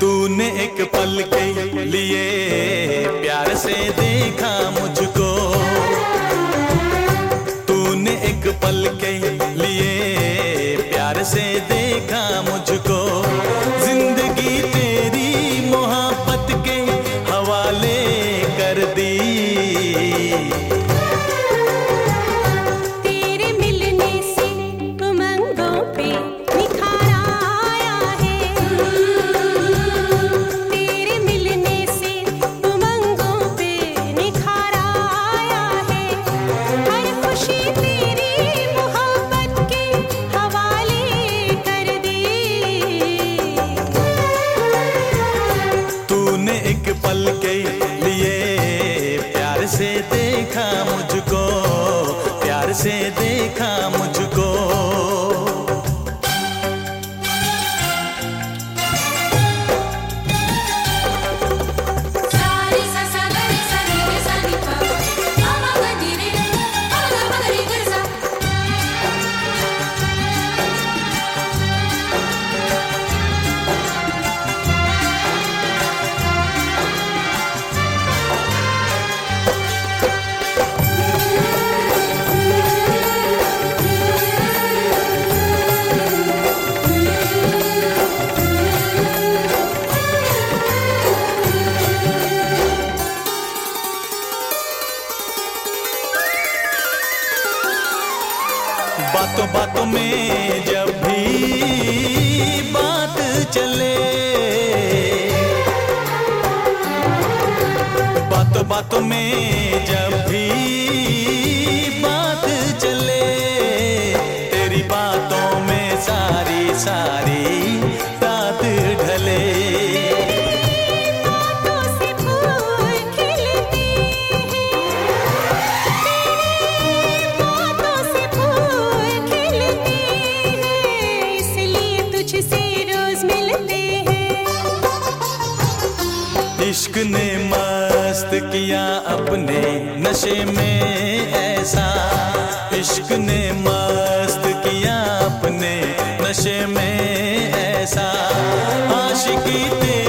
तूने एक पल के लिए प्यार से देखा मुझको, तूने एक पल के लिए प्यार से देखा मुझको। जिंदगी तेरी मोहब्बत के हवाले कर दी। तेरे मिलने से उमंगों पे निखार आया है, तेरे मिलने से उमंगों पे निखार आया है। हर खुशी तेरी मोहब्बत के हवाले कर दी। तूने एक पल के लिए प्यार से देखा मुझको, प्यार से देखा मुझको। सारी सा सा गा रे सा रे रे सा नी पा मा मा गा नी रे मा गा रे गा सा। बातों बातों में जब भी बात चले, बातों बातों में जब भी बात चले, तेरी बातों में सारी सारी रात ढले। बातों से फूल खिलते हैं, बातों से फूल खिलते हैं, इसलिए तुझसे रोज मिलते हैं। इश्क ने मस्त किया अपने नशे में ऐसा, इश्क ने मस्त किया अपने नशे में ऐसा। आशिकी